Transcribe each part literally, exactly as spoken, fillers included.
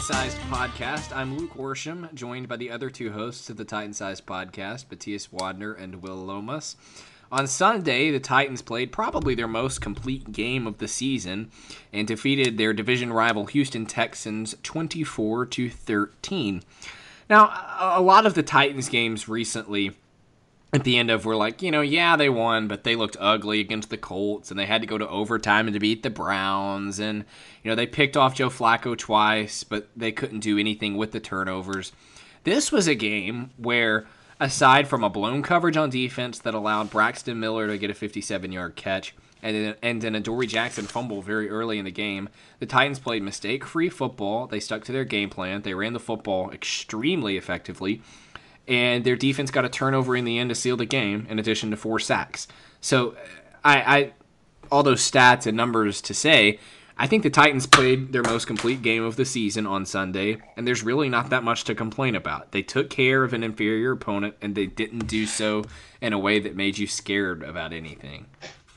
Titan-Sized Podcast. I'm Luke Worsham, joined by the other two hosts of the Titan-Sized Podcast, Matthias Wadner and Will Lomas. On Sunday, the Titans played probably their most complete game of the season and defeated their division rival Houston Texans twenty-four to thirteen. Now, a lot of the Titans games recently at the end of were like, you know, yeah, they won, but they looked ugly against the Colts, and they had to go to overtime to beat the Browns, and, you know, they picked off Joe Flacco twice, but they couldn't do anything with the turnovers. This was a game where, aside from a blown coverage on defense that allowed Braxton Miller to get a fifty-seven-yard catch, and then, and then a Dory Jackson fumble very early in the game, the Titans played mistake-free football. They stuck to their game plan. They ran the football extremely effectively, and their defense got a turnover in the end to seal the game, in addition to four sacks. So, I, I all those stats and numbers to say, I think the Titans played their most complete game of the season on Sunday, and there's really not that much to complain about. They took care of an inferior opponent, and they didn't do so in a way that made you scared about anything.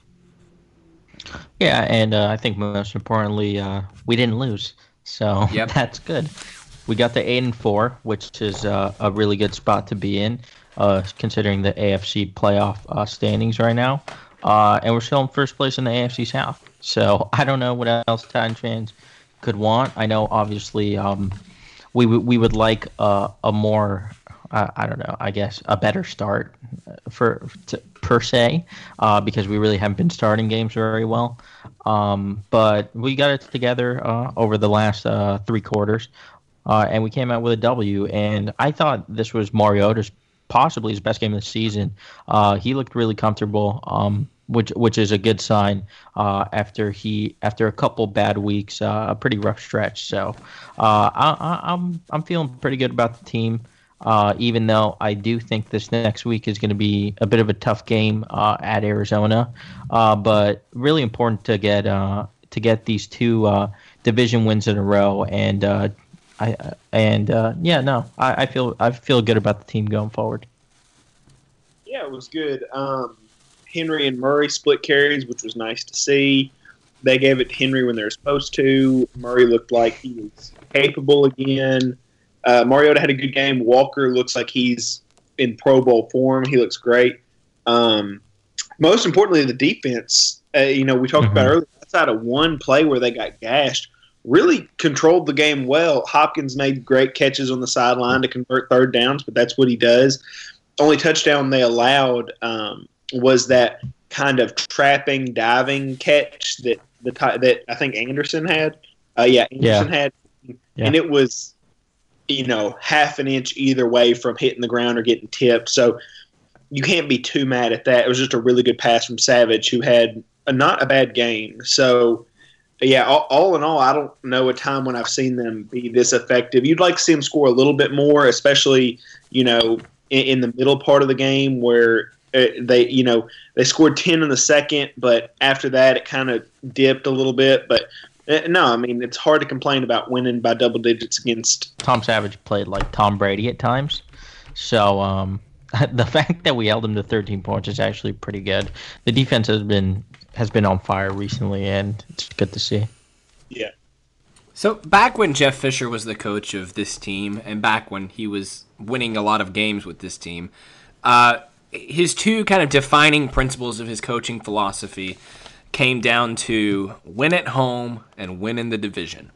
Yeah, and uh, I think most importantly, uh, we didn't lose, so yep. That's good. We got the eight and four, which is uh, a really good spot to be in, uh, considering the A F C playoff uh, standings right now. Uh, and we're still in first place in the A F C South. So I don't know what else Titans fans could want. I know, obviously, um, we w- we would like uh, a more, uh, I don't know, I guess a better start for to, per se, uh, because we really haven't been starting games very well. Um, but we got it together uh, over the last uh, three quarters. Uh, and we came out with a W, and I thought this was Mariota's possibly his best game of the season. Uh, he looked really comfortable, um, which which is a good sign uh, after he after a couple bad weeks, uh, a pretty rough stretch. So uh, I, I, I'm I'm feeling pretty good about the team, uh, even though I do think this next week is going to be a bit of a tough game uh, at Arizona. Uh, but really important to get uh, to get these two uh, division wins in a row and. Uh, I and uh, yeah, no, I, I feel I feel good about the team going forward. Yeah, it was good. Um, Henry and Murray split carries, which was nice to see. They gave it to Henry when they were supposed to. Murray looked like he was capable again. Uh, Mariota had a good game. Walker looks like he's in Pro Bowl form. He looks great. Um, most importantly, the defense. Uh, you know, we talked mm-hmm. about earlier. Outside of one play where they got gashed. Really controlled the game well. Hopkins made great catches on the sideline to convert third downs, but that's what he does. Only touchdown they allowed um, was that kind of trapping, diving catch that the that I think Anderson had. Uh, yeah, Anderson yeah. had, yeah. and it was, you know, half an inch either way from hitting the ground or getting tipped. So you can't be too mad at that. It was just a really good pass from Savage, who had a, not a bad game. So. Yeah, all, all in all, I don't know a time when I've seen them be this effective. You'd like to see them score a little bit more, especially, you know, in, in the middle part of the game where uh, they, you know, they scored ten in the second, but after that it kind of dipped a little bit. But uh, no, I mean, it's hard to complain about winning by double digits against. Tom Savage played like Tom Brady at times. So um, the fact that we held him to thirteen points is actually pretty good. The defense has been has been on fire recently, and it's good to see. Yeah. So back when Jeff Fisher was the coach of this team, and back when he was winning a lot of games with this team, uh, his two kind of defining principles of his coaching philosophy came down to win at home and win in the division.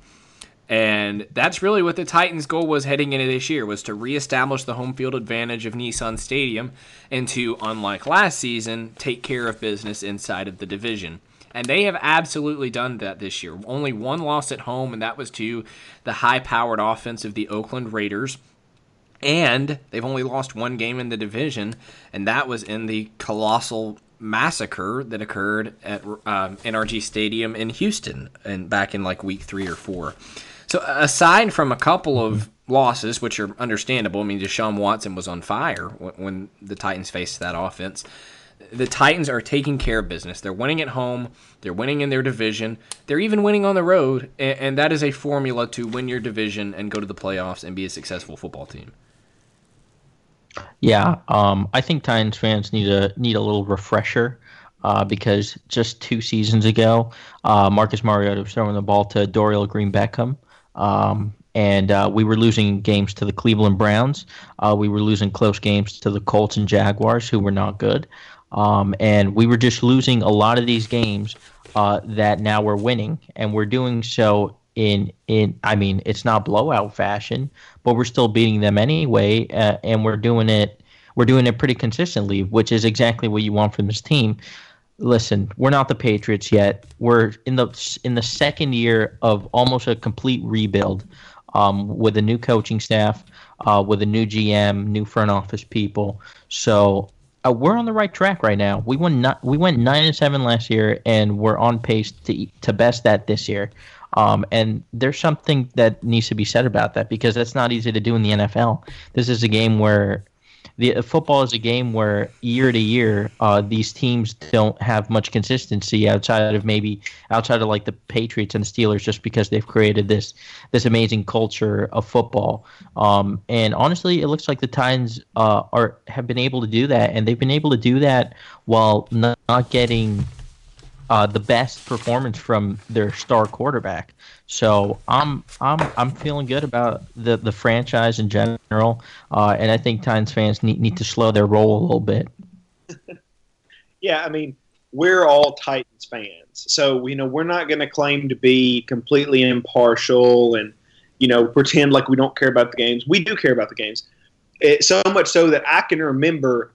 And that's really what the Titans' goal was heading into this year, was to reestablish the home field advantage of Nissan Stadium and to, unlike last season, take care of business inside of the division. And they have absolutely done that this year. Only one loss at home, and that was to the high-powered offense of the Oakland Raiders. And they've only lost one game in the division, and that was in the colossal massacre that occurred at um, N R G Stadium in Houston and back in like week three or four. So aside from a couple of losses, which are understandable, I mean, Deshaun Watson was on fire when, when the Titans faced that offense. The Titans are taking care of business. They're winning at home. They're winning in their division. They're even winning on the road, and, and that is a formula to win your division and go to the playoffs and be a successful football team. Yeah, um, I think Titans fans need a need a little refresher uh, because just two seasons ago, uh, Marcus Mariota was throwing the ball to Dorial Green Beckham. Um, and uh, we were losing games to the Cleveland Browns. Uh, we were losing close games to the Colts and Jaguars, who were not good. Um, and we were just losing a lot of these games uh, that now we're winning, and we're doing so in in. I mean, it's not blowout fashion, but we're still beating them anyway, uh, and we're doing it. We're doing it pretty consistently, which is exactly what you want from this team. Listen, we're not the Patriots yet. We're in the in the second year of almost a complete rebuild, um, with a new coaching staff, uh, with a new G M, new front office people. So uh, we're on the right track right now. We won not, we went nine and seven last year, and we're on pace to to best that this year. Um, and there's something that needs to be said about that, because that's not easy to do in the N F L. This is a game where The uh, football is a game where year to year, uh, these teams don't have much consistency outside of maybe outside of like the Patriots and the Steelers, just because they've created this this amazing culture of football. Um, and honestly, it looks like the Titans uh, are have been able to do that, and they've been able to do that while not, not getting uh, the best performance from their star quarterback. So I'm I'm I'm feeling good about the, the franchise in general, uh, and I think Titans fans need need to slow their roll a little bit. Yeah, I mean, we're all Titans fans, so you know we're not going to claim to be completely impartial and you know pretend like we don't care about the games. We do care about the games, it, so much so that I can remember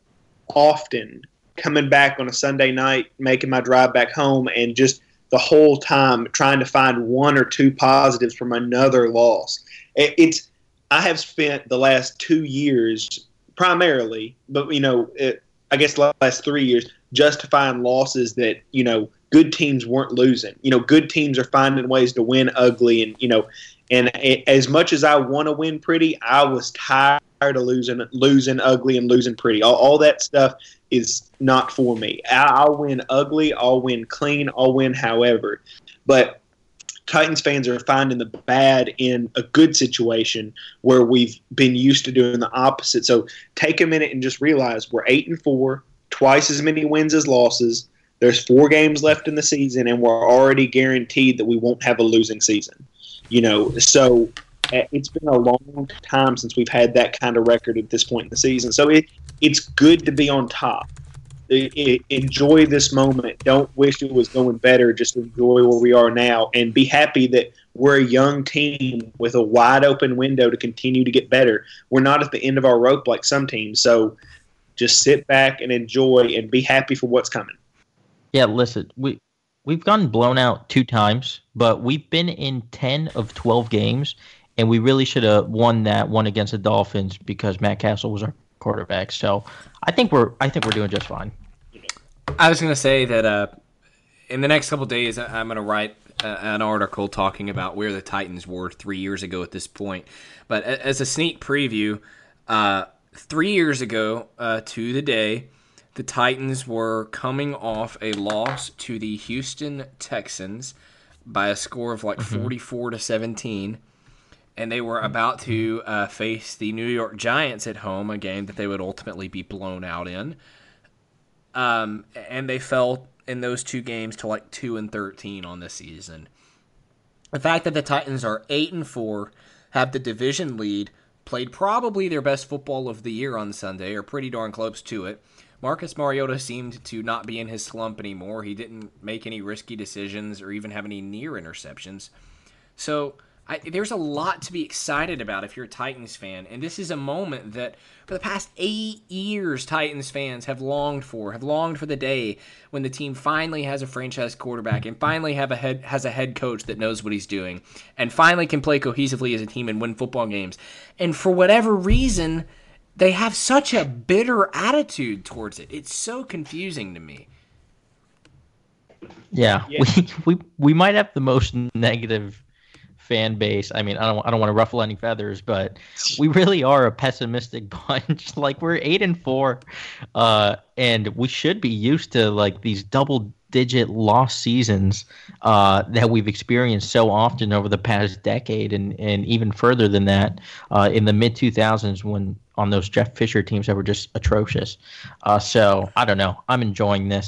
often coming back on a Sunday night, making my drive back home, and just the whole time trying to find one or two positives from another loss. It's I have spent the last two years primarily, but you know, it, I guess the last three years justifying losses that you know good teams weren't losing. You know, good teams are finding ways to win ugly, and you know, and it, as much as I want to win pretty, I was tired of losing, losing ugly and losing pretty. All, all that stuff is not for me. I'll win ugly, I'll win clean, I'll win however. But Titans fans are finding the bad in a good situation where we've been used to doing the opposite. So take a minute and just realize we're eight and four, twice as many wins as losses. There's four games left in the season, and we're already guaranteed that we won't have a losing season. You know, so it's been a long time since we've had that kind of record at this point in the season. So it it's good to be on top. It, it, enjoy this moment. Don't wish it was going better. Just enjoy where we are now and be happy that we're a young team with a wide open window to continue to get better. We're not at the end of our rope like some teams. So just sit back and enjoy and be happy for what's coming. Yeah, listen, we we've gotten blown out two times, but we've been in ten of twelve games, and we really should have won that one against the Dolphins because Matt Castle was our quarterback. So I think we're I think we're doing just fine. I was going to say that uh, in the next couple of days, I'm going to write uh, an article talking about where the Titans were three years ago at this point. But as a sneak preview, uh, three years ago uh, to the day, the Titans were coming off a loss to the Houston Texans by a score of like mm-hmm. forty-four to seventeen. And they were about to uh, face the New York Giants at home, a game that they would ultimately be blown out in. Um, and they fell in those two games to like two and thirteen on this season. The fact that the Titans are eight and four, have the division lead, played probably their best football of the year on Sunday, or pretty darn close to it. Marcus Mariota seemed to not be in his slump anymore. He didn't make any risky decisions or even have any near interceptions. So I, there's a lot to be excited about if you're a Titans fan, and this is a moment that for the past eight years Titans fans have longed for, have longed for the day when the team finally has a franchise quarterback and finally have a head has a head coach that knows what he's doing and finally can play cohesively as a team and win football games. And for whatever reason, they have such a bitter attitude towards it. It's so confusing to me. Yeah, yeah. we we we might have the most negative fan base. I mean, I don't I don't want to ruffle any feathers, but we really are a pessimistic bunch. Like, we're eight and four, uh, and we should be used to like these double digit loss seasons uh, that we've experienced so often over the past decade, and, and even further than that uh, in the mid two thousands when on those Jeff Fisher teams that were just atrocious. Uh, so I don't know. I'm enjoying this.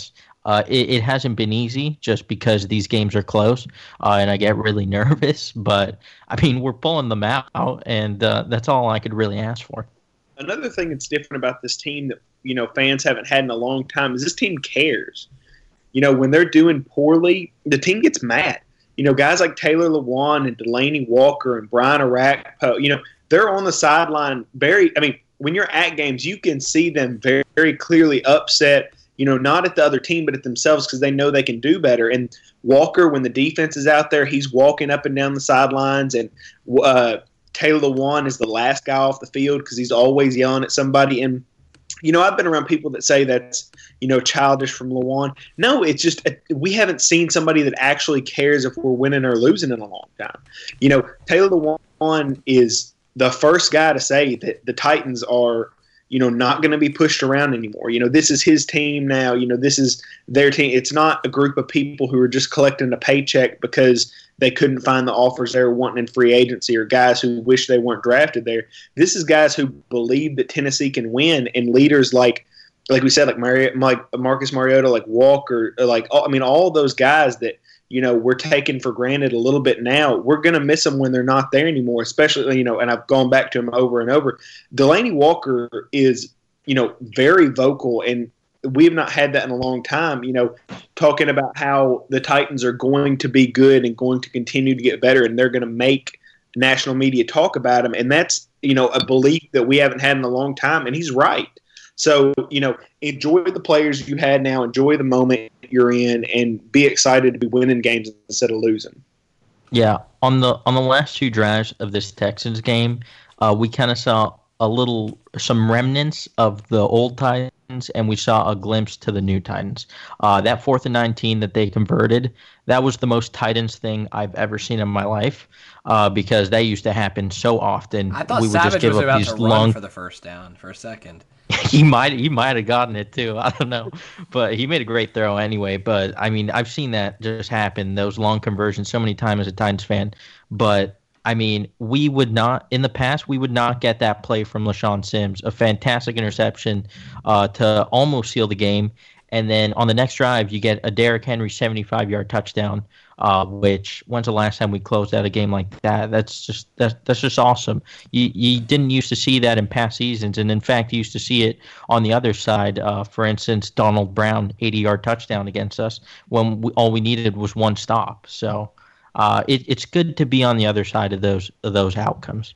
Uh, it, it hasn't been easy just because these games are close, uh, and I get really nervous. But I mean, we're pulling them out, and uh, that's all I could really ask for. Another thing that's different about this team that you know fans haven't had in a long time is this team cares. You know, when they're doing poorly, the team gets mad. You know, guys like Taylor Lewan and Delaney Walker and Brian Arakpo, you know, they're on the sideline very – I mean, when you're at games, you can see them very, very clearly upset, you know, not at the other team but at themselves because they know they can do better. And Walker, when the defense is out there, he's walking up and down the sidelines. And uh, Taylor Lewan is the last guy off the field because he's always yelling at somebody. And, you know, I've been around people that say that's, you know, childish from Lewan. No, it's just we haven't seen somebody that actually cares if we're winning or losing in a long time. You know, Taylor Lewan is the first guy to say that the Titans are, you know, not going to be pushed around anymore. You know, this is his team now. You know, this is their team. It's not a group of people who are just collecting a paycheck because they couldn't find the offers they were wanting in free agency or guys who wish they weren't drafted there. This is guys who believe that Tennessee can win, and leaders like, like we said, like Mari- like Marcus Mariota, like Walker, like I mean, all those guys that you know we're taking for granted a little bit now. We're going to miss them when they're not there anymore. Especially, you know, and I've gone back to him over and over. Delaney Walker is, you know, very vocal, and we have not had that in a long time. You know, talking about how the Titans are going to be good and going to continue to get better, and they're going to make national media talk about them, and that's you know a belief that we haven't had in a long time. And he's right. So, you know, enjoy the players you had now, enjoy the moment you're in, and be excited to be winning games instead of losing. Yeah, on the on the last two drives of this Texans game, uh, we kind of saw a little, some remnants of the old Titans, and we saw a glimpse to the new Titans. Uh, that fourth and nineteen that they converted, that was the most Titans thing I've ever seen in my life, uh, because that used to happen so often. I thought we would Savage just give was up about these to run long for the first down for a second. he might he might have gotten it too. I don't know, but he made a great throw anyway. But I mean, I've seen that just happen, those long conversions, so many times as a Titans fan. But I mean, we would not in the past we would not get that play from LaShawn Sims, a fantastic interception uh, to almost seal the game, and then on the next drive you get a Derrick Henry seventy-five yard touchdown. Uh, which when's the last time we closed out a game like that? That's just that's that's just awesome. You you didn't used to see that in past seasons, and in fact, you used to see it on the other side. Uh, for instance, Donald Brown eighty yard touchdown against us when we, all we needed was one stop. So uh, it, it's good to be on the other side of those of those outcomes.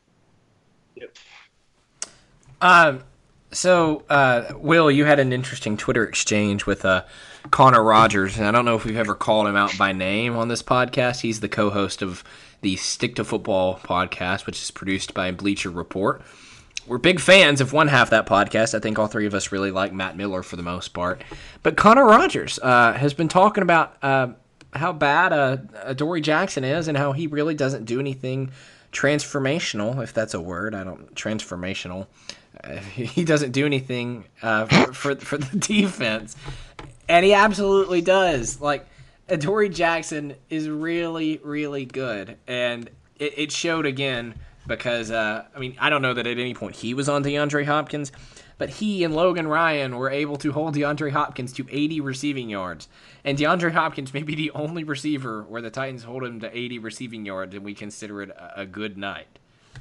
Yep. Um. So, uh, Will, you had an interesting Twitter exchange with uh, Connor Rogers, and I don't know if we've ever called him out by name on this podcast. He's the co-host of the Stick to Football podcast, which is produced by Bleacher Report. We're big fans of one half of that podcast. I think all three of us really like Matt Miller for the most part. But Connor Rogers uh, has been talking about uh, how bad uh, Adoree Jackson is and how he really doesn't do anything transformational, if that's a word. I don't transformational. Uh, he doesn't do anything uh, for, for for the defense, and he absolutely does. Like, Adoree Jackson is really, really good, and it, it showed again because, uh, I mean, I don't know that at any point he was on DeAndre Hopkins, but he and Logan Ryan were able to hold DeAndre Hopkins to eighty receiving yards, and DeAndre Hopkins may be the only receiver where the Titans hold him to eighty receiving yards, and we consider it a, a good night.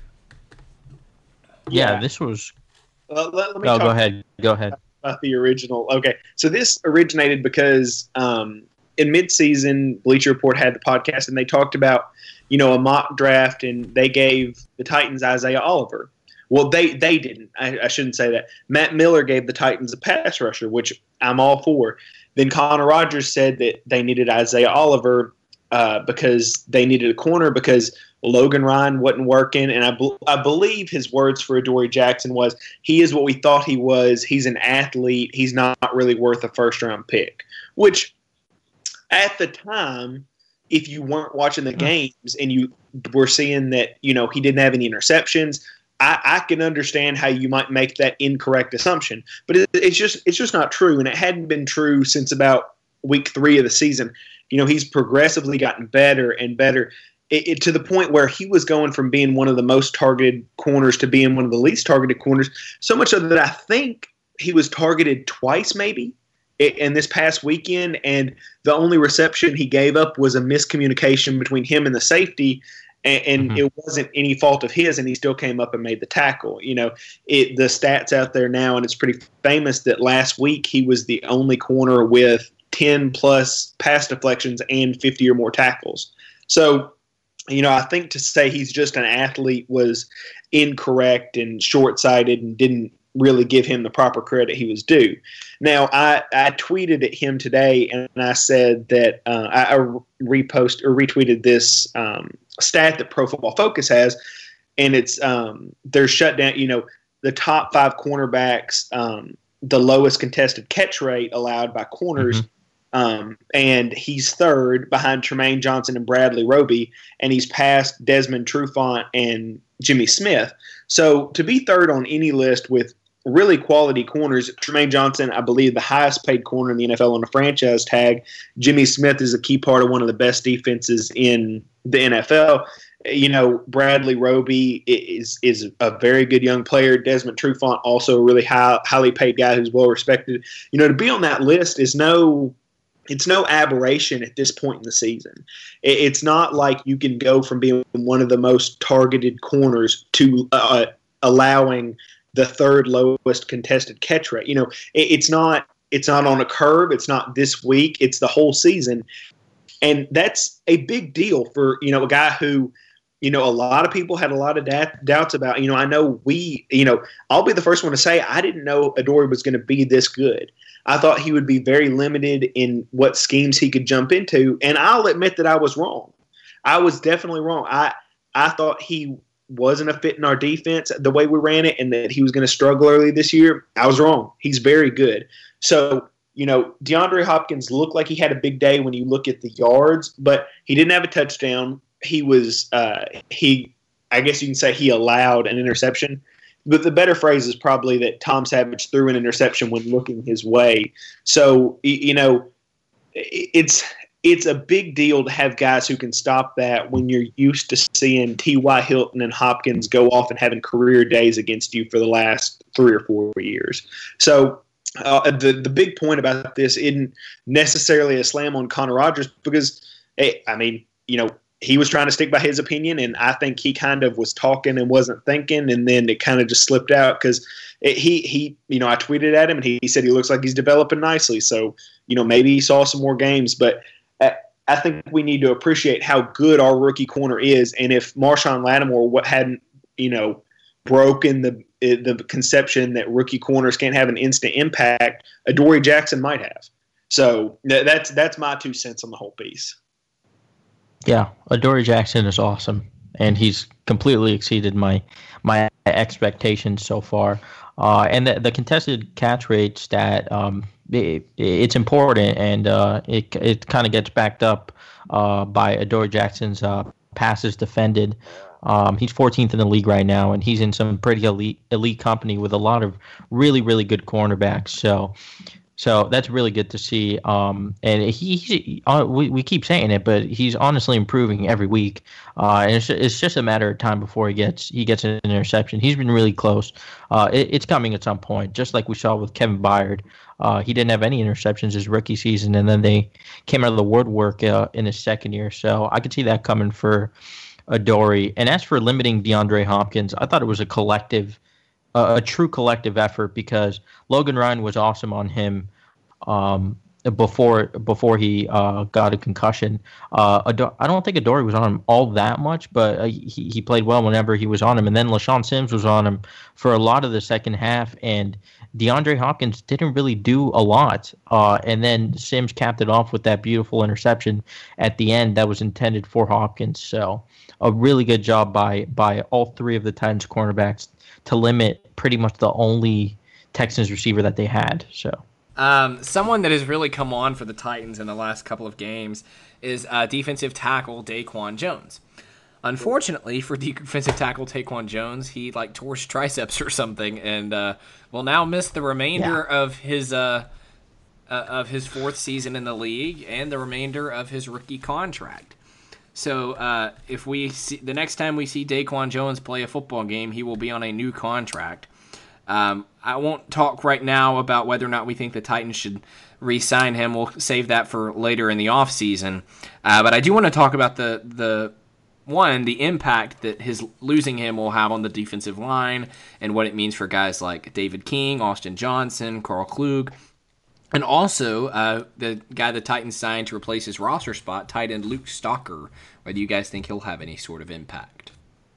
Yeah, yeah, this was. Uh, let, let me no, talk go ahead. Go ahead. About the original. Okay, so this originated because um, in midseason, Bleacher Report had the podcast, and they talked about, you know, a mock draft, and they gave the Titans Isaiah Oliver. Well, they they didn't. I, I shouldn't say that. Matt Miller gave the Titans a pass rusher, which I'm all for. Then Connor Rogers said that they needed Isaiah Oliver uh, because they needed a corner because Logan Ryan wasn't working, and I, be- I believe his words for Adoree Jackson was, he is what we thought he was. He's an athlete. He's not really worth a first-round pick, which at the time, if you weren't watching the games and you were seeing that, you know, he didn't have any interceptions, I, I can understand how you might make that incorrect assumption. But it, it's just it's just not true, and it hadn't been true since about week three of the season. You know, he's progressively gotten better and better. It, it, to the point where he was going from being one of the most targeted corners to being one of the least targeted corners, so much so that I think he was targeted twice maybe in this past weekend, and the only reception he gave up was a miscommunication between him and the safety, and, and mm-hmm. it wasn't any fault of his, and he still came up and made the tackle. You know, it, the stats out there now, and it's pretty famous that last week he was the only corner with ten plus pass deflections and fifty or more tackles. So, you know, I think to say he's just an athlete was incorrect and short-sighted and didn't really give him the proper credit he was due. Now, I, I tweeted at him today, and I said that uh, I, I repost or retweeted this um, stat that Pro Football Focus has, and it's um, they're shut down. You know, the top five cornerbacks, um, the lowest contested catch rate allowed by corners. Mm-hmm. Um, and he's third behind Tremaine Johnson and Bradley Roby, and he's passed Desmond Trufant and Jimmy Smith. So to be third on any list with really quality corners, Tremaine Johnson, I believe, the highest paid corner in the N F L on a franchise tag. Jimmy Smith is a key part of one of the best defenses in the N F L. You know, Bradley Roby is is a very good young player. Desmond Trufant, also a really high, highly paid guy who's well respected. You know, to be on that list is no It's no aberration at this point in the season. It's not like you can go from being one of the most targeted corners to uh, allowing the third lowest contested catch rate. You know, it's not it's not on a curve. It's not this week. It's the whole season, and that's a big deal for you know a guy who. You know, a lot of people had a lot of da- doubts about, you know, I know we, you know, I'll be the first one to say I didn't know Adoree was going to be this good. I thought he would be very limited in what schemes he could jump into, and I'll admit that I was wrong. I was definitely wrong. I I thought he wasn't a fit in our defense the way we ran it, and that he was going to struggle early this year. I was wrong. He's very good. So, you know, DeAndre Hopkins looked like he had a big day when you look at the yards, but he didn't have a touchdown. He was, uh, he, I guess you can say he allowed an interception, but the better phrase is probably that Tom Savage threw an interception when looking his way. So, you know, it's, it's a big deal to have guys who can stop that when you're used to seeing T Y. Hilton and Hopkins go off and having career days against you for the last three or four years. So, uh, the, the big point about this isn't necessarily a slam on Connor Rogers because, hey, I mean, you know, he was trying to stick by his opinion, and I think he kind of was talking and wasn't thinking, and then it kind of just slipped out because he, he, you know, I tweeted at him, and he, he said he looks like he's developing nicely. So, you know, maybe he saw some more games, but I, I think we need to appreciate how good our rookie corner is, and if Marshawn Lattimore what hadn't, you know, broken the the conception that rookie corners can't have an instant impact, Adoree Jackson might have. So that's that's my two cents on the whole piece. Yeah, Adoree Jackson is awesome, and he's completely exceeded my my expectations so far. Uh, and the, the contested catch rate stat, um, it, it's important, and uh, it it kind of gets backed up uh, by Adoree Jackson's uh, passes defended. Um, he's fourteenth in the league right now, and he's in some pretty elite elite company with a lot of really really good cornerbacks. So. So that's really good to see. Um, and he, he uh, we, we keep saying it, but he's honestly improving every week. Uh, and it's, it's just a matter of time before he gets he gets an interception. He's been really close. Uh, it, it's coming at some point, just like we saw with Kevin Byard. Uh, he didn't have any interceptions his rookie season, and then they came out of the woodwork uh, in his second year. So I could see that coming for Adoree. And as for limiting DeAndre Hopkins, I thought it was a collective Uh, a true collective effort because Logan Ryan was awesome on him um, before before he uh, got a concussion. Uh, Ador- I don't think Adoree was on him all that much, but uh, he, he played well whenever he was on him. And then LaShawn Sims was on him for a lot of the second half, and DeAndre Hopkins didn't really do a lot. Uh, and then Sims capped it off with that beautiful interception at the end that was intended for Hopkins. So a really good job by by all three of the Titans cornerbacks to limit pretty much the only Texans receiver that they had. So, um, someone that has really come on for the Titans in the last couple of games is uh, defensive tackle Daquan Jones. Unfortunately for defensive tackle Daquan Jones, he like tore his triceps or something, and uh, will now miss the remainder yeah. of his uh, uh, of his fourth season in the league and the remainder of his rookie contract. So uh, if we see, the next time we see Daquan Jones play a football game, he will be on a new contract. Um, I won't talk right now about whether or not we think the Titans should re-sign him. We'll save that for later in the offseason. Uh, but I do want to talk about the the one, the impact that his losing him will have on the defensive line and what it means for guys like David King, Austin Johnson, Carl Klug, and also uh, the guy the Titans signed to replace his roster spot, tight end Luke Stalker, whether you guys think he'll have any sort of impact.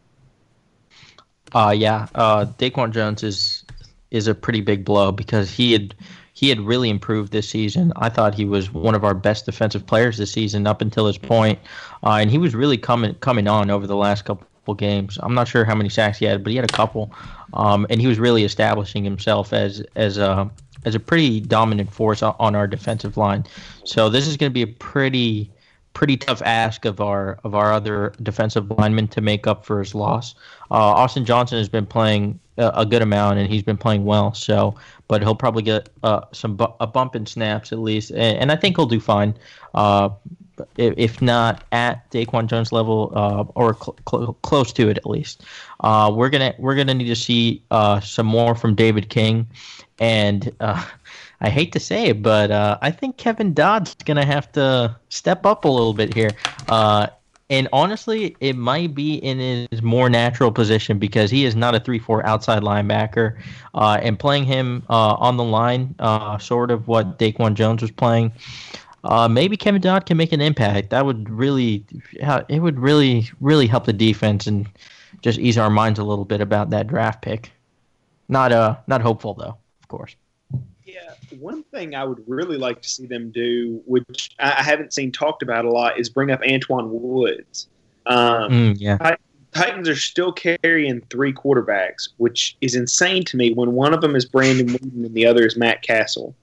Uh, yeah, uh, Daquan Jones is is a pretty big blow because he had he had really improved this season. I thought he was one of our best defensive players this season up until this point, uh, and he was really coming coming on over the last couple games. I'm not sure how many sacks he had, but he had a couple, um, and he was really establishing himself as as a as a pretty dominant force on our defensive line. So this is going to be a pretty pretty tough ask of our of our other defensive linemen to make up for his loss. Uh, Austin Johnson has been playing a, a good amount, and he's been playing well. So, but he'll probably get uh, some bu- a bump in snaps at least, and, and I think he'll do fine. Uh, if, if not at Daquan Jones level, uh, or cl- cl- close to it at least. Uh, we're gonna we're gonna need to see uh, some more from David King, and. Uh, I hate to say it, but uh, I think Kevin Dodd's going to have to step up a little bit here. Uh, and honestly, it might be in his more natural position because he is not a three four outside linebacker. Uh, and playing him uh, on the line, uh, sort of what Daquan Jones was playing, uh, maybe Kevin Dodd can make an impact. That would really, it would really, really help the defense and just ease our minds a little bit about that draft pick. Not, uh, not hopeful, though, of course. Yeah, one thing I would really like to see them do, which I haven't seen talked about a lot, is bring up Antwaun Woods. Um, mm, yeah. Titans are still carrying three quarterbacks, which is insane to me when one of them is Brandon Wooden and the other is Matt Castle.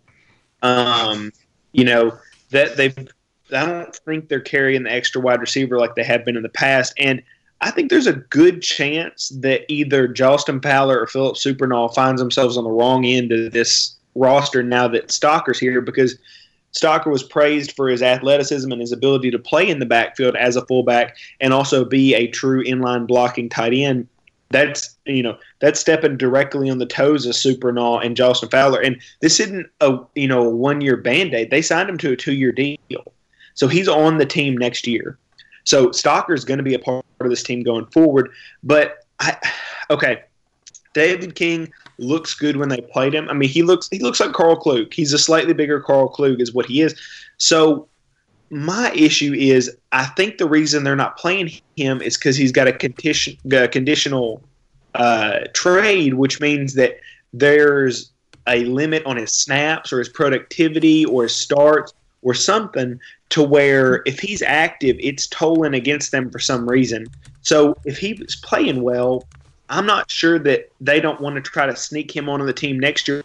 Um, you know, that they I don't think they're carrying the extra wide receiver like they have been in the past. And I think there's a good chance that either Jalston Fowler or Philip Supernall finds themselves on the wrong end of this roster now that Stalker's here, because Stalker was praised for his athleticism and his ability to play in the backfield as a fullback and also be a true inline blocking tight end. That's, you know, that's stepping directly on the toes of Supernall and Jalston Fowler. And this isn't a, you know, a one-year Band-Aid. They signed him to a two-year deal. So he's on the team next year. So Stalker's going to be a part of this team going forward. But, I, okay, David King looks good when they played him. I mean, he looks he looks like Carl Klug. He's a slightly bigger Carl Klug is what he is. So my issue is I think the reason they're not playing him is because he's got a, condition, a conditional uh, trade, which means that there's a limit on his snaps or his productivity or his starts or something to where if he's active, it's tolling against them for some reason. So if he's playing well, I'm not sure that they don't want to try to sneak him onto the team next year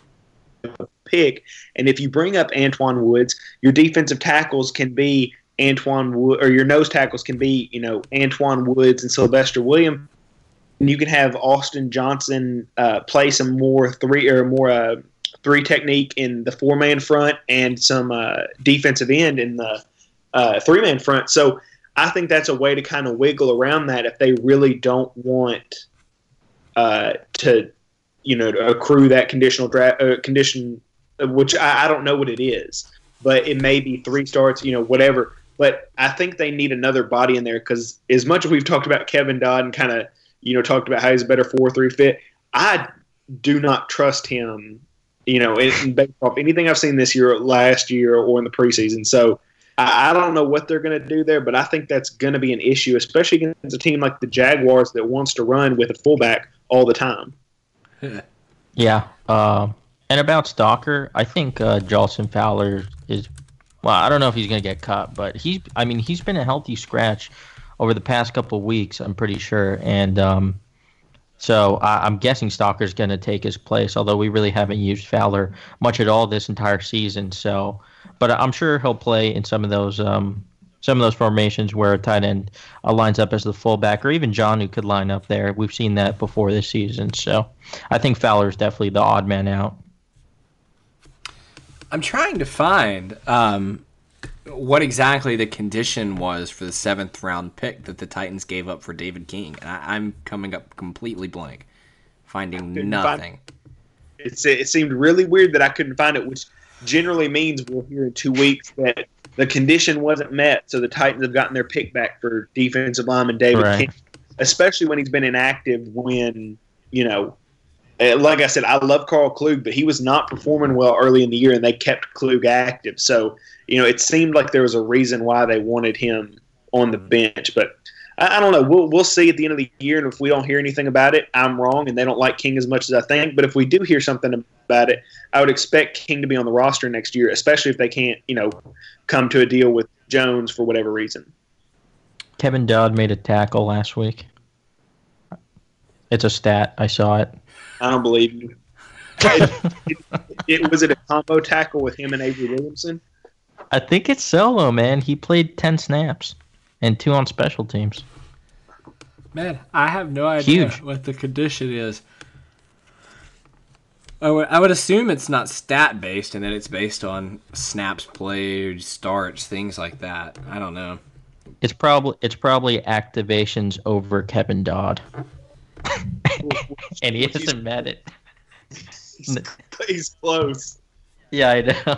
pick. And if you bring up Antwaun Woods, your defensive tackles can be Antwaun Wood, or your nose tackles can be, you know, Antwaun Woods and Sylvester Williams. And you can have Austin Johnson uh, play some more three or more uh, three technique in the four man front and some uh, defensive end in the uh, three man front. So I think that's a way to kind of wiggle around that if they really don't want Uh, to, you know, to accrue that conditional draft uh, condition, which I, I don't know what it is, but it may be three starts, you know, whatever. But I think they need another body in there because as much as we've talked about Kevin Dodd and kind of, you know, talked about how he's a better four three fit, I do not trust him, you know, in, based off anything I've seen this year, last year, or in the preseason. So I, I don't know what they're going to do there, but I think that's going to be an issue, especially against a team like the Jaguars that wants to run with a fullback all the time. Yeah. Uh, and about Stalker, I think uh, Jalston Fowler is, well, I don't know if he's going to get cut, but he's, I mean, he's been a healthy scratch over the past couple of weeks, I'm pretty sure. And um, so I, I'm guessing Stalker's going to take his place, although we really haven't used Fowler much at all this entire season. So, but I'm sure he'll play in some of those um, some of those formations where a tight end uh, lines up as the fullback, or even John who could line up there. We've seen that before this season. So I think Fowler's definitely the odd man out. I'm trying to find um, what exactly the condition was for the seventh round pick that the Titans gave up for David King. And I, I'm coming up completely blank, finding nothing. It's it seemed really weird that I couldn't find it, which generally means we'll hear in two weeks that the condition wasn't met, so the Titans have gotten their pick back for defensive lineman David Right. King, especially when he's been inactive when, you know, uh, like I said, I love Carl Klug, but he was not performing well early in the year, and they kept Klug active. So, you know, it seemed like there was a reason why they wanted him on the bench. But I, I don't know. We'll we'll see at the end of the year, and if we don't hear anything about it, I'm wrong, and they don't like King as much as I think. But if we do hear something about it, I would expect King to be on the roster next year, especially if they can't, you know, come to a deal with Jones for whatever reason. Kevin Dodd made a tackle last week. It's a stat. I saw it. I don't believe you. It, it, it, was it a combo tackle with him and Avery Williamson? I think it's solo, man. He played ten snaps and two on special teams. Man, I have no idea Huge. what the condition is. I would, I would assume it's not stat based and that it's based on snaps played, starts, things like that. I don't know. It's probably it's probably activations over Kevin Dodd, and he hasn't met it. He's, he's close. Yeah, I know.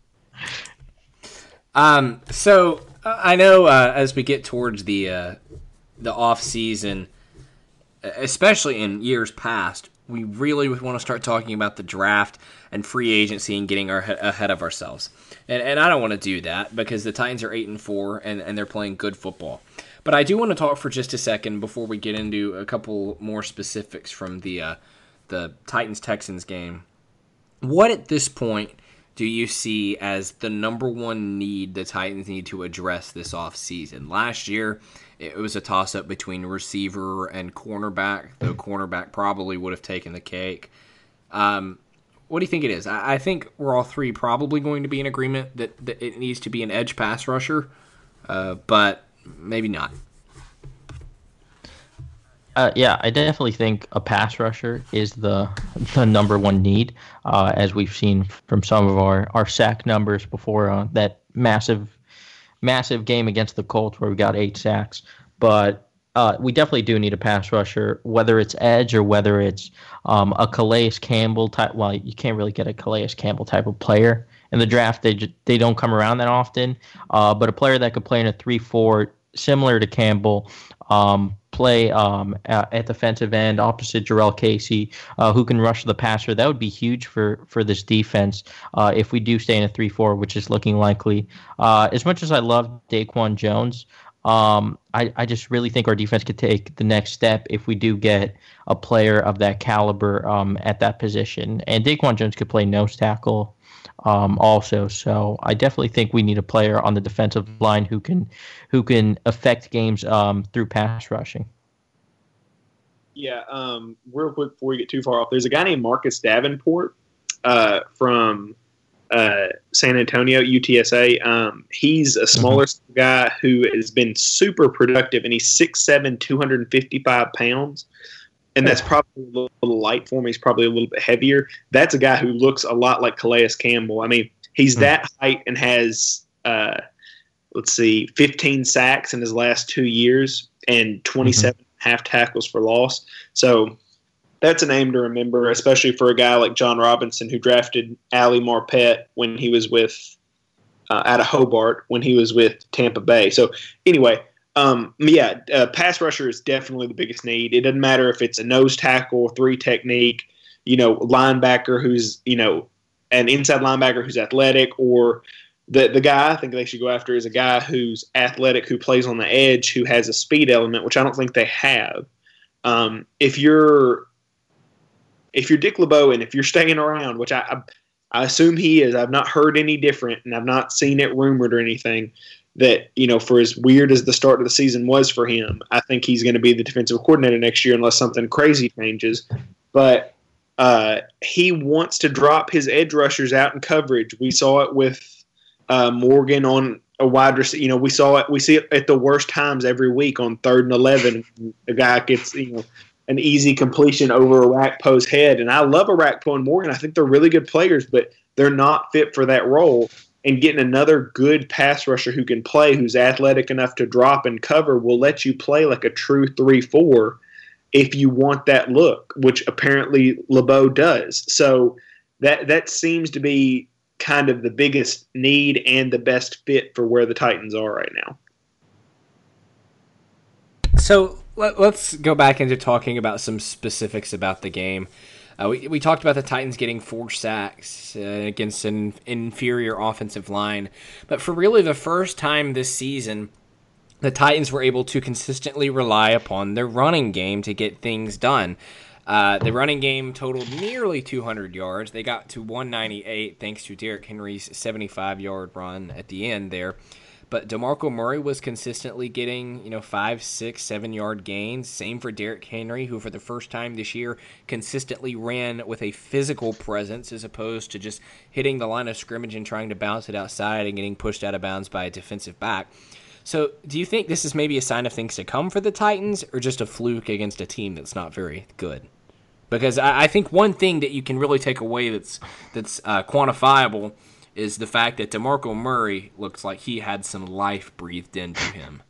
Um, so uh, I know uh, as we get towards the uh, the off season, especially in years past, we really want to start talking about the draft and free agency and getting our, ahead of ourselves. And, and I don't want to do that because the Titans are eight and four and, and they're playing good football. But I do want to talk for just a second before we get into a couple more specifics from the uh, the Titans-Texans game. What at this point do you see as the number one need the Titans need to address this offseason? Last year, it was a toss-up between receiver and cornerback, though cornerback probably would have taken the cake. Um, what do you think it is? I, I think we're all three probably going to be in agreement that, that it needs to be an edge pass rusher, uh, but maybe not. Uh, yeah, I definitely think a pass rusher is the the number one need, uh, as we've seen from some of our, our sack numbers before uh, that massive massive game against the Colts where we got eight sacks. But uh, we definitely do need a pass rusher, whether it's edge or whether it's um, a Calais Campbell type. Well, you can't really get a Calais Campbell type of player in the draft. They just, they don't come around that often. Uh, but a player that could play in a three four, similar to Campbell, um, play um, at, at defensive end opposite Jarrell Casey, uh, who can rush the passer. That would be huge for, for this defense uh, if we do stay in a three four, which is looking likely. Uh, as much as I love Daquan Jones, um, I, I just really think our defense could take the next step if we do get a player of that caliber um, at that position. And Daquan Jones could play nose tackle um, also. So I definitely think we need a player on the defensive line who can who can affect games um, through pass rushing. Yeah, um, real quick before we get too far off, there's a guy named Marcus Davenport uh, from uh, San Antonio, U T S A. Um, he's a smaller mm-hmm. guy who has been super productive, and he's six seven, two hundred fifty-five pounds. And that's probably a little, little light for him. He's probably a little bit heavier. That's a guy who looks a lot like Calais Campbell. I mean, he's mm-hmm. that height and has, uh, let's see, fifteen sacks in his last two years and twenty-seven mm-hmm. half tackles for loss. So that's a name to remember, especially for a guy like John Robinson, who drafted Ali Marpet when he was with uh, out of Hobart when he was with Tampa Bay. So anyway, um, yeah, uh, pass rusher is definitely the biggest need. It doesn't matter if it's a nose tackle, three technique, you know, linebacker who's, you know, an inside linebacker who's athletic, or the the guy I think they should go after is a guy who's athletic, who plays on the edge, who has a speed element, which I don't think they have. Um, if you're if you're Dick LeBeau and if you're staying around, which I, I I assume he is, I've not heard any different, and I've not seen it rumored or anything, that, you know, for as weird as the start of the season was for him, I think he's going to be the defensive coordinator next year unless something crazy changes. But uh, he wants to drop his edge rushers out in coverage. We saw it with uh, Morgan on a wide receiver. You know, we saw it. We see it at the worst times every week on third and eleven. The guy gets, you know, an easy completion over Arakpo's head. And I love Arakpo and Morgan. I think they're really good players, but they're not fit for that role. And getting another good pass rusher who can play, who's athletic enough to drop and cover, will let you play like a true three four. if you want that look, which apparently LeBeau does. So that that seems to be kind of the biggest need and the best fit for where the Titans are right now. So let, let's go back into talking about some specifics about the game. Uh, we, we talked about the Titans getting four sacks uh, against an inferior offensive line. But for really the first time this season, the Titans were able to consistently rely upon their running game to get things done. Uh, the running game totaled nearly two hundred yards. They got to one ninety-eight thanks to Derrick Henry's seventy-five-yard run at the end there. But DeMarco Murray was consistently getting, you know, five, six, seven-yard gains. Same for Derrick Henry, who for the first time this year consistently ran with a physical presence as opposed to just hitting the line of scrimmage and trying to bounce it outside and getting pushed out of bounds by a defensive back. So do you think this is maybe a sign of things to come for the Titans or just a fluke against a team that's not very good? Because I, I think one thing that you can really take away that's, that's uh, quantifiable is the fact that DeMarco Murray looks like he had some life breathed into him.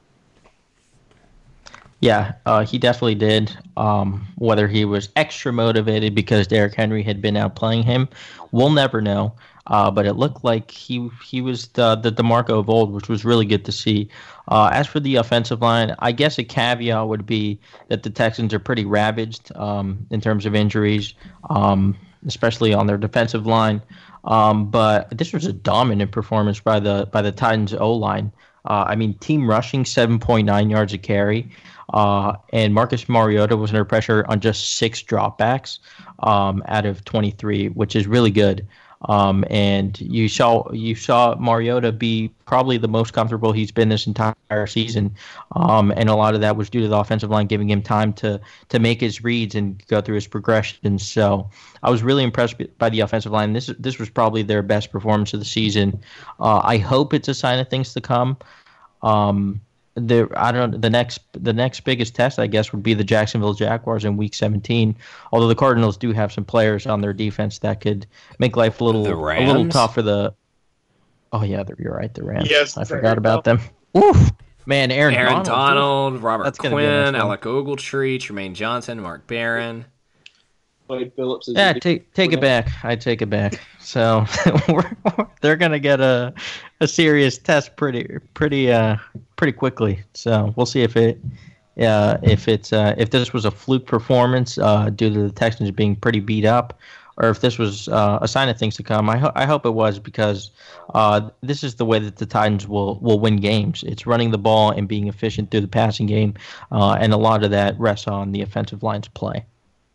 Yeah, uh, he definitely did. Um, whether he was extra motivated because Derrick Henry had been outplaying him, we'll never know. Uh, but it looked like he he was the, the DeMarco of old, which was really good to see. Uh, as for the offensive line, I guess a caveat would be that the Texans are pretty ravaged um, in terms of injuries, um, especially on their defensive line. Um, but this was a dominant performance by the by the Titans O-line. Uh, I mean, team rushing seven point nine yards a carry, uh, and Marcus Mariota was under pressure on just six dropbacks um, out of twenty-three, which is really good. Um, and you saw you saw Mariota be probably the most comfortable he's been this entire season, um, and a lot of that was due to the offensive line giving him time to to make his reads and go through his progressions. So I was really impressed by the offensive line. This this was probably their best performance of the season. Uh, I hope it's a sign of things to come. Um, the I don't know the next the next biggest test I guess would be the Jacksonville Jaguars in Week seventeen. Although the Cardinals do have some players on their defense that could make life a little a little tough for the. Oh yeah, you're right. The Rams. Yes, I forgot about them. Oof, man, Aaron, Aaron Donald, Donald Robert That's Quinn, Alec Ogletree, Tremaine Johnson, Mark Barron. Wade Phillips. Is Yeah, take take it back. I take it back. So we're, they're gonna get a a serious test pretty pretty uh pretty quickly. So we'll see if it uh if it's uh if this was a fluke performance uh due to the Texans being pretty beat up, or if this was uh, a sign of things to come. I ho- I hope it was, because uh this is the way that the Titans will will win games. It's running the ball and being efficient through the passing game, uh, and a lot of that rests on the offensive line's play.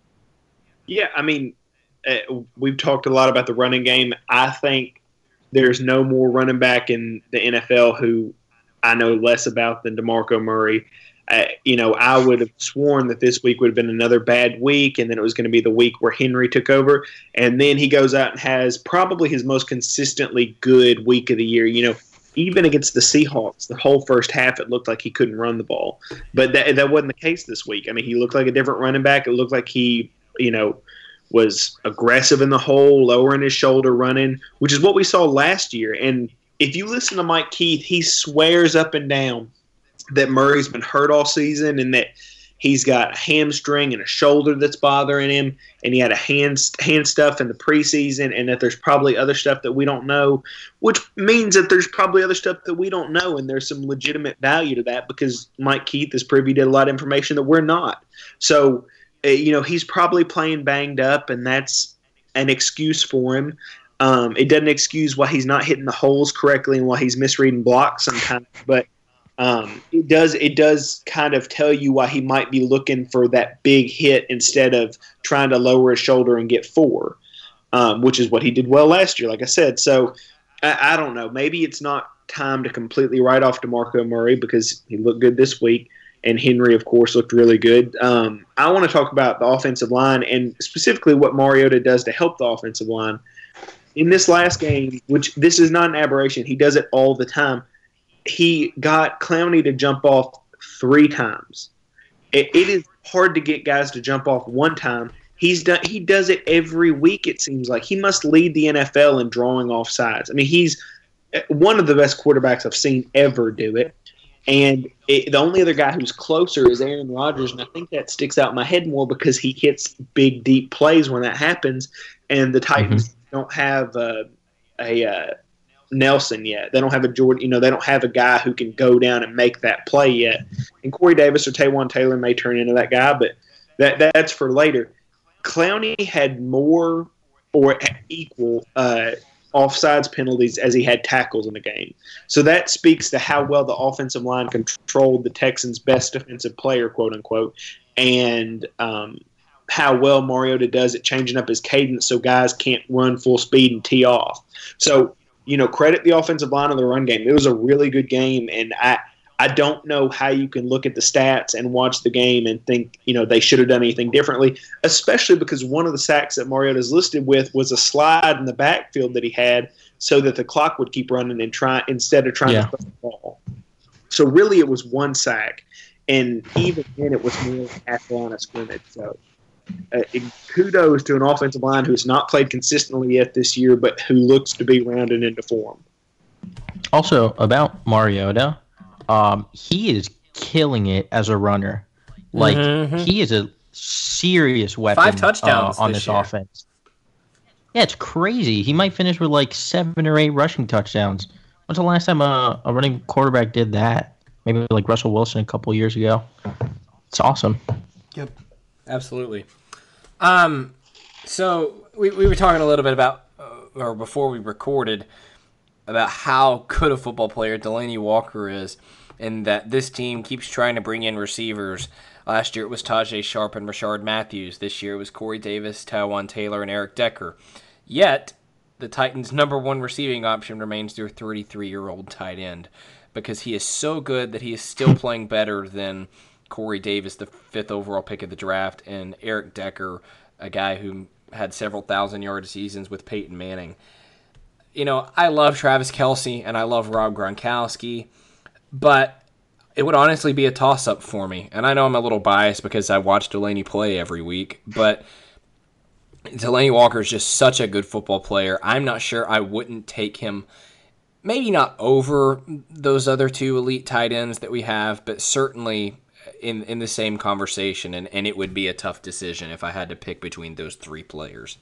Yeah, I mean, uh, we've talked a lot about the running game. I think there's no more running back in the N F L who I know less about than DeMarco Murray. Uh, you know, I would have sworn that this week would have been another bad week, and then it was going to be the week where Henry took over. And then he goes out and has probably his most consistently good week of the year. You know, even against the Seahawks, the whole first half, it looked like he couldn't run the ball. But that, that wasn't the case this week. I mean, he looked like a different running back. It looked like he, you know, was aggressive in the hole, lowering his shoulder, running, which is what we saw last year. And if you listen to Mike Keith, he swears up and down that Murray's been hurt all season and that he's got a hamstring and a shoulder that's bothering him, and he had a hand hand stuff in the preseason, and that there's probably other stuff that we don't know, which means that there's probably other stuff that we don't know, and there's some legitimate value to that because Mike Keith is privy to a lot of information that we're not. So, you know, he's probably playing banged up, and that's an excuse for him. Um, it doesn't excuse why he's not hitting the holes correctly and why he's misreading blocks sometimes, but um, it does it does kind of tell you why he might be looking for that big hit instead of trying to lower his shoulder and get four, um, which is what he did well last year, like I said. So I, I don't know. Maybe it's not time to completely write off DeMarco Murray because he looked good this week. And Henry, of course, looked really good. Um, I want to talk about the offensive line and specifically what Mariota does to help the offensive line. In this last game, which this is not an aberration, he does it all the time, he got Clowney to jump off three times. It, it is hard to get guys to jump off one time. He's done. He does it every week, it seems like. He must lead the N F L in drawing off sides. I mean, he's one of the best quarterbacks I've seen ever do it. And it, the only other guy who's closer is Aaron Rodgers, and I think that sticks out in my head more because he hits big, deep plays when that happens, and the Titans mm-hmm. don't have uh, a uh, Nelson yet. They don't have a Jordan, you know, they don't have a guy who can go down and make that play yet. And Corey Davis or Taywan Taylor may turn into that guy, but that that's for later. Clowney had more or equal uh, offsides penalties as he had tackles in the game. So that speaks to how well the offensive line controlled the Texans' best defensive player, quote unquote, and um, how well Mariota does at changing up his cadence so guys can't run full speed and tee off. So, you know, credit the offensive line of the run game. It was a really good game, and I I don't know how you can look at the stats and watch the game and think, you know, they should have done anything differently, especially because one of the sacks that Mariota's listed with was a slide in the backfield that he had so that the clock would keep running and try instead of trying yeah. to throw the ball. So really it was one sack, and even then it was more at the line of scrimmage. So uh, kudos to an offensive line who's not played consistently yet this year, but who looks to be rounded into form. Also, about Mariota, Um, he is killing it as a runner. Like, mm-hmm. he is a serious weapon Five touchdowns uh, on this, this year. offense. Yeah, it's crazy. He might finish with like seven or eight rushing touchdowns. When's the last time a, a running quarterback did that? Maybe like Russell Wilson a couple years ago. It's awesome. Yep, absolutely. Um, so we we were talking a little bit about, uh, or before we recorded, about how good a football player Delanie Walker is, and that this team keeps trying to bring in receivers. Last year it was Tajay Sharp and Rashard Matthews. This year it was Corey Davis, Taywan Taylor, and Eric Decker. Yet, the Titans' number one receiving option remains their thirty-three-year-old tight end, because he is so good that he is still playing better than Corey Davis, the fifth overall pick of the draft, and Eric Decker, a guy who had several thousand-yard seasons with Peyton Manning. You know, I love Travis Kelce and I love Rob Gronkowski, but it would honestly be a toss-up for me. And I know I'm a little biased because I watch Delanie play every week, but Delanie Walker is just such a good football player. I'm not sure I wouldn't take him, maybe not over those other two elite tight ends that we have, but certainly in, in the same conversation, and, and it would be a tough decision if I had to pick between those three players.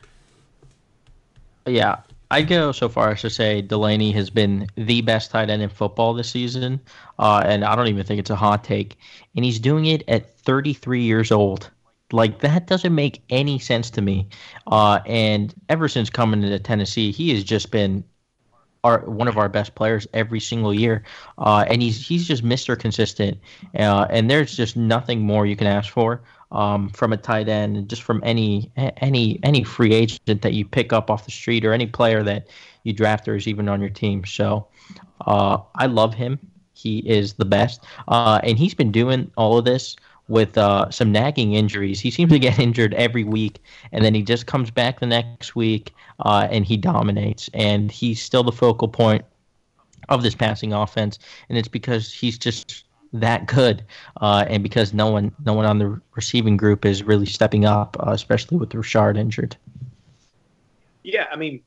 Yeah. I'd go so far as to say Delanie has been the best tight end in football this season, uh, and I don't even think it's a hot take. And he's doing it at thirty-three years old. Like, that doesn't make any sense to me. Uh, and ever since coming to Tennessee, he has just been our one of our best players every single year. Uh, and he's he's just Mister Consistent. Uh, and there's just nothing more you can ask for. Um, from a tight end, just from any any any free agent that you pick up off the street, or any player that you draft or is even on your team. So uh, I love him. He is the best, uh, and he's been doing all of this with uh, some nagging injuries. He seems to get injured every week, and then he just comes back the next week uh, and he dominates. And he's still the focal point of this passing offense, and it's because he's just that good, uh, and because no one, no one on the receiving group is really stepping up, uh, especially with Rashard injured. Yeah, I mean,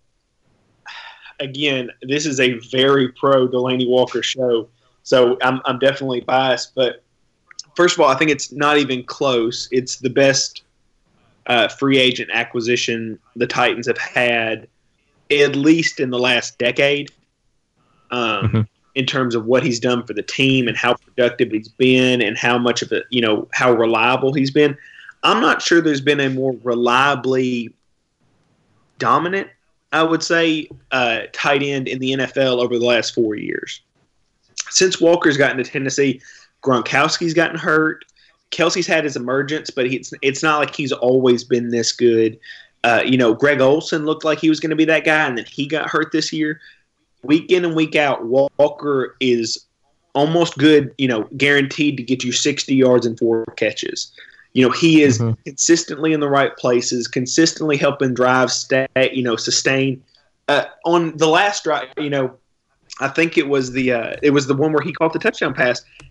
again, this is a very pro Delanie Walker show, so I'm I'm definitely biased. But first of all, I think it's not even close. It's the best uh, free agent acquisition the Titans have had, at least in the last decade. Um, mm-hmm. In terms of what he's done for the team and how productive he's been and how much of it, you know, how reliable he's been. I'm not sure there's been a more reliably dominant, I would say, uh, tight end in the N F L over the last four years. Since Walker's gotten to Tennessee, Gronkowski's gotten hurt. Kelce's had his emergence, but it's, it's not like he's always been this good. Uh, you know, Greg Olsen looked like he was going to be that guy, and then he got hurt this year. Week in and week out, Walker is almost good, you know, guaranteed to get you sixty yards and four catches. You know, he is mm-hmm. consistently in the right places, consistently helping drive, stay, you know, sustain. Uh, on the last drive, you know, I think it was the uh, it was the one where he caught the touchdown pass.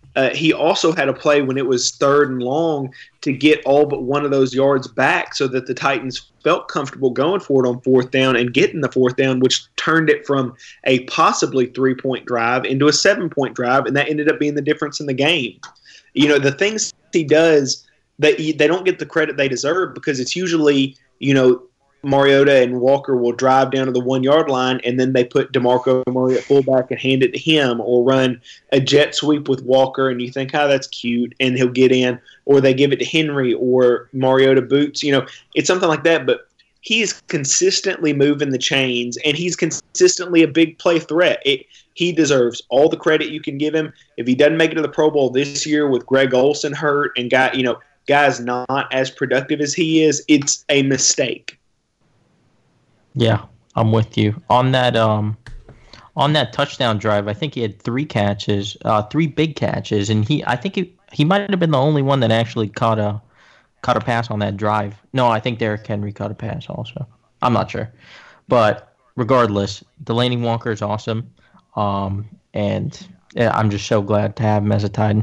uh, he also had a play when it was third and long to get all but one of those yards back so that the Titans felt comfortable going for it on fourth down and getting the fourth down, which turned it from a possibly three-point drive into a seven-point drive, and that ended up being the difference in the game. You know, the things he does, they, they don't get the credit they deserve because it's usually, you know, Mariota and Walker will drive down to the one-yard line, and then they put DeMarco Murray at fullback and hand it to him, or run a jet sweep with Walker, and you think, oh, that's cute, and he'll get in, or they give it to Henry or Mariota boots. You know, it's something like that, but he's consistently moving the chains, and he's consistently a big play threat. It, he deserves all the credit you can give him. If he doesn't make it to the Pro Bowl this year with Greg Olsen hurt and guy, you know, guys not as productive as he is, it's a mistake. Yeah, I'm with you on that. Um, on that touchdown drive, I think he had three catches, uh, three big catches, and he, I think he, he might have been the only one that actually caught a, caught a pass on that drive. No, I think Derrick Henry caught a pass also. I'm not sure, but regardless, Delaney Walker is awesome, um, and yeah, I'm just so glad to have him as a Titan.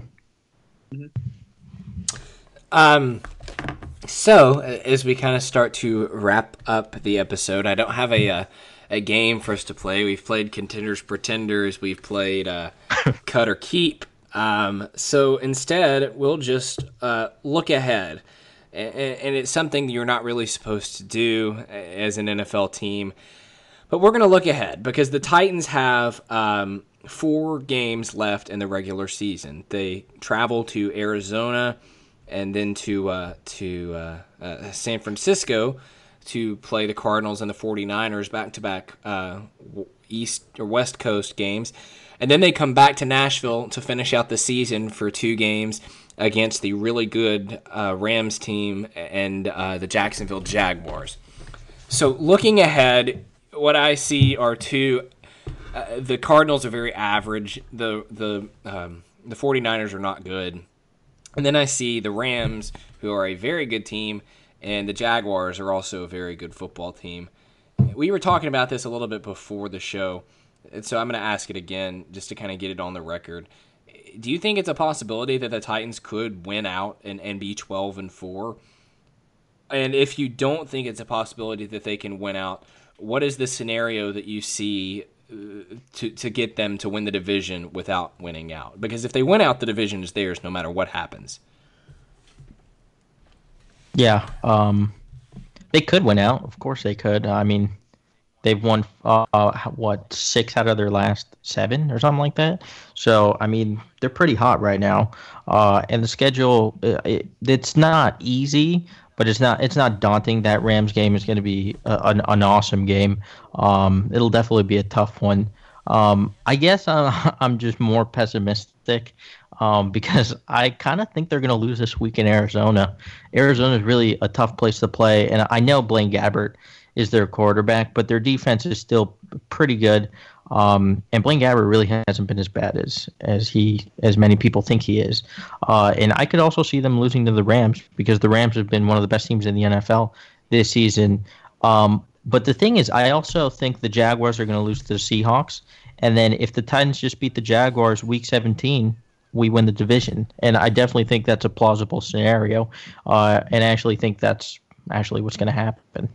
Um. So, as we kind of start to wrap up the episode, I don't have a uh, a game for us to play. We've played Contenders Pretenders. We've played uh, Cut or Keep. Um, so instead, we'll just uh, look ahead. And, and it's something you're not really supposed to do as an N F L team. But we're going to look ahead because the Titans have um, four games left in the regular season. They travel to Arizona and then to uh, to uh, uh, San Francisco to play the Cardinals and the 49ers back-to-back uh, East or West Coast games. And then they come back to Nashville to finish out the season for two games against the really good uh, Rams team and uh, the Jacksonville Jaguars. So looking ahead, what I see are two uh, – the Cardinals are very average. The, the, um, the 49ers are not good. And then I see the Rams, who are a very good team, and the Jaguars are also a very good football team. We were talking about this a little bit before the show, and so I'm going to ask it again just to kind of get it on the record. Do you think it's a possibility that the Titans could win out and, and be twelve and four? And if you don't think it's a possibility that they can win out, what is the scenario that you see to to get them to win the division without winning out? Because if they win out, the division is theirs no matter what happens. Yeah, um, they could win out. Of course they could. I mean, they've won, uh, what, six out of their last seven or something like that. So, I mean, they're pretty hot right now. Uh, and the schedule, it, it's not easy, but it's not it's not daunting. That Rams game is going to be a, an, an awesome game. Um, it'll definitely be a tough one. Um, I guess I'm, I'm just more pessimistic um, because I kind of think they're going to lose this week in Arizona. Arizona is really a tough place to play, and I know Blaine Gabbert is their quarterback, but their defense is still pretty good. Um, and Blaine Gabbert really hasn't been as bad as as he as many people think he is. Uh, and I could also see them losing to the Rams because the Rams have been one of the best teams in the N F L this season. Um, but the thing is, I also think the Jaguars are going to lose to the Seahawks. And then if the Titans just beat the Jaguars week seventeen, we win the division. And I definitely think that's a plausible scenario. Uh, and I actually think that's actually what's going to happen.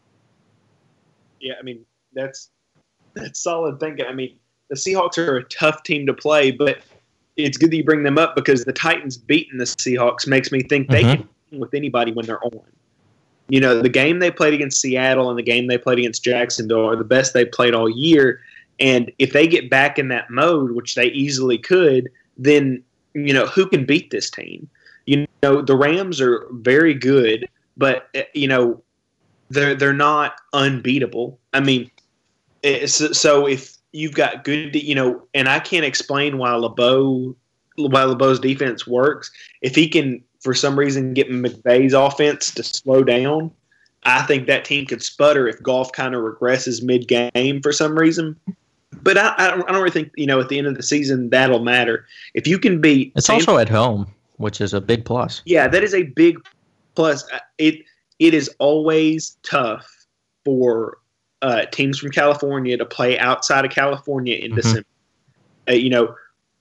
Yeah, I mean, that's that's solid thinking. I mean, the Seahawks are a tough team to play, but it's good that you bring them up because the Titans beating the Seahawks makes me think they mm-hmm. can win with anybody when they're on. You know, the game they played against Seattle and the game they played against Jacksonville are the best they played all year. And if they get back in that mode, which they easily could, then, you know, who can beat this team? You know, the Rams are very good, but, you know, they're, they're not unbeatable. I mean, so if you've got good, you know, and I can't explain why LeBeau, why LeBeau's defense works. If he can, for some reason, get McVay's offense to slow down, I think that team could sputter if Goff kind of regresses mid-game for some reason. But I, I, don't, I don't really think, you know, at the end of the season that'll matter. If you can beat, it's San- also at home, which is a big plus. Yeah, that is a big plus. It it is always tough for uh, teams from California to play outside of California in mm-hmm. December. Uh, you know,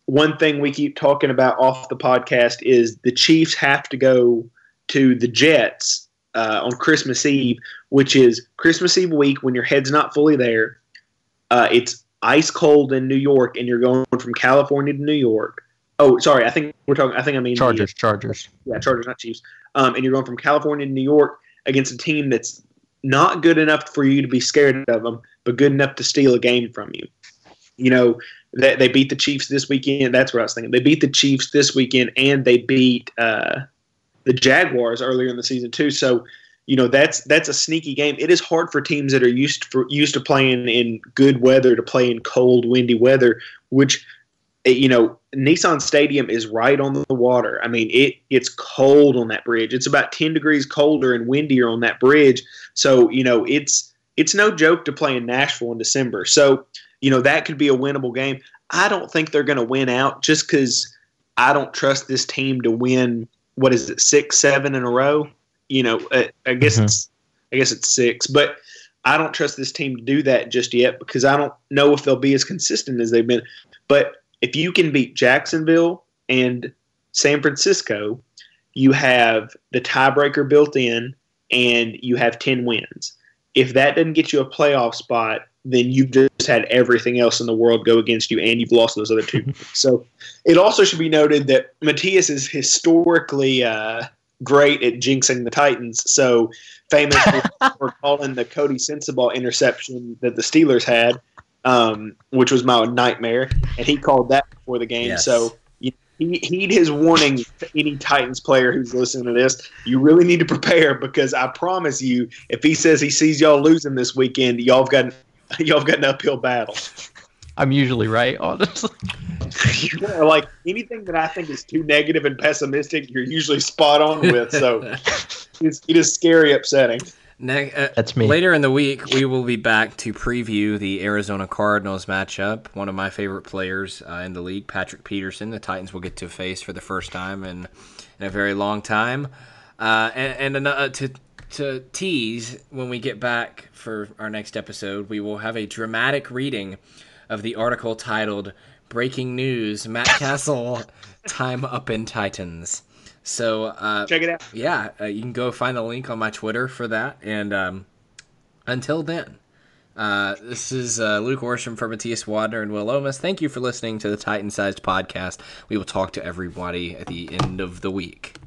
one thing we keep talking about off the podcast is the Chiefs have to go to the Jets uh, on Christmas Eve, which is Christmas Eve week when your head's not fully there. Uh, it's ice cold in New York, and you're going from California to New York. Oh, sorry, I think we're talking. I think I mean Chargers. The, Chargers. Yeah, Chargers, not Chiefs. Um, and you're going from California to New York against a team that's not good enough for you to be scared of them, but good enough to steal a game from you. You know, they, they beat the Chiefs this weekend. That's what I was thinking. They beat the Chiefs this weekend, and they beat uh, the Jaguars earlier in the season too. So, you know, that's that's a sneaky game. It is hard for teams that are used for used to playing in good weather to play in cold, windy weather. Which, you know, Nissan Stadium is right on the water. I mean, it it's cold on that bridge. It's about ten degrees colder and windier on that bridge. So, you know, it's it's no joke to play in Nashville in December. So, you know, that could be a winnable game. I don't think they're going to win out just because I don't trust this team to win. What is it, six, seven in a row? You know, I, I guess mm-hmm. it's I guess it's six, but I don't trust this team to do that just yet because I don't know if they'll be as consistent as they've been. But if you can beat Jacksonville and San Francisco, you have the tiebreaker built in, and you have ten wins. If that doesn't get you a playoff spot, then you've just had everything else in the world go against you, and you've lost those other two. So it also should be noted that Matthias is historically uh, great at jinxing the Titans. So famous for calling the Cody Sensabaugh interception that the Steelers had, um, which was my nightmare, and he called that before the game. Yes. So he heed his warning to any Titans player who's listening to this. You really need to prepare because I promise you, if he says he sees y'all losing this weekend, y'all have got y'all have got an uphill battle. I'm usually right, honestly. Yeah, like anything that I think is too negative and pessimistic, you're usually spot on with. So it's, it is scary upsetting. Ne- uh, That's me. Later in the week, we will be back to preview the Arizona Cardinals matchup. One of my favorite players uh, in the league, Patrick Peterson, the Titans will get to face for the first time in, in a very long time. Uh, and and uh, to to tease, when we get back for our next episode, we will have a dramatic reading of the article titled "Breaking News: Matt Castle, Time Up in Titans." So uh, check it out. Yeah, uh, you can go find the link on my Twitter for that. And um, until then, uh, this is uh, Luke Orsham for Matthias Wadner and Will Lomas. Thank you for listening to the Titan Sized Podcast. We will talk to everybody at the end of the week.